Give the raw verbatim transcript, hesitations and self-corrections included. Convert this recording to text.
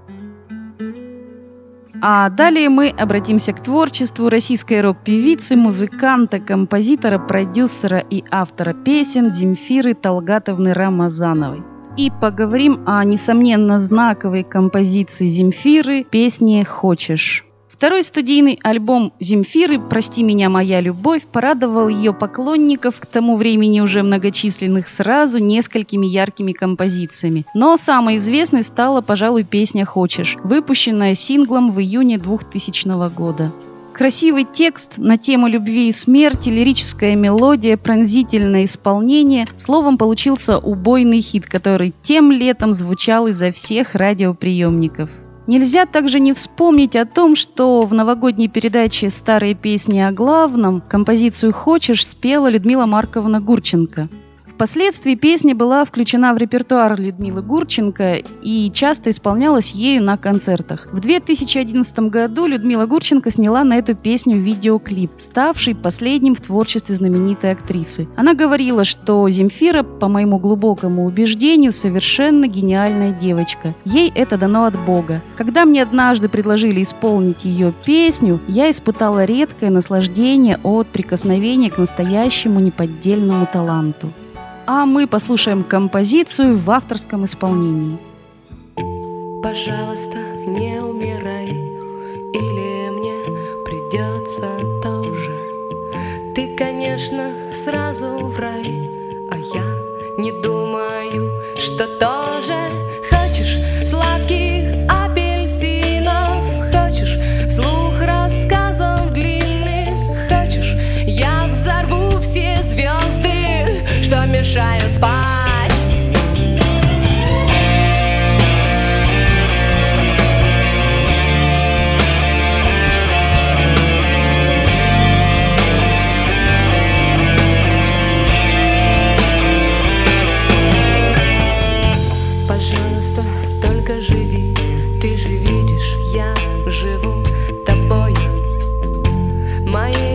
А далее мы обратимся к творчеству российской рок-певицы, музыканта, композитора, продюсера и автора песен Земфиры Талгатовны Рамазановой. И поговорим о, несомненно, знаковой композиции Земфиры песне «Хочешь». Второй студийный альбом Земфиры «Прости меня, моя любовь» порадовал ее поклонников, к тому времени уже многочисленных, сразу несколькими яркими композициями. Но самой известной стала, пожалуй, песня «Хочешь», выпущенная синглом в июне двухтысячного года. Красивый текст на тему любви и смерти, лирическая мелодия, пронзительное исполнение. Словом, получился убойный хит, который тем летом звучал изо всех радиоприемников. Нельзя также не вспомнить о том, что в новогодней передаче «Старые песни о главном» композицию «Хочешь» спела Людмила Марковна Гурченко. Впоследствии песня была включена в репертуар Людмилы Гурченко и часто исполнялась ею на концертах. В две тысячи одиннадцатом году Людмила Гурченко сняла на эту песню видеоклип, ставший последним в творчестве знаменитой актрисы. Она говорила, что Земфира, по моему глубокому убеждению, совершенно гениальная девочка. Ей это дано от Бога. Когда мне однажды предложили исполнить ее песню, я испытала редкое наслаждение от прикосновения к настоящему неподдельному таланту. А мы послушаем композицию в авторском исполнении. Пожалуйста, не умирай, или мне придется тоже. Ты, конечно, сразу в рай, а я не думаю, что тоже. Хочешь сладких апельсинов, хочешь вслух рассказов длинных, хочешь я взорву все звезды, что мешают спать. Пожалуйста, только живи, ты же видишь, я живу тобою, моей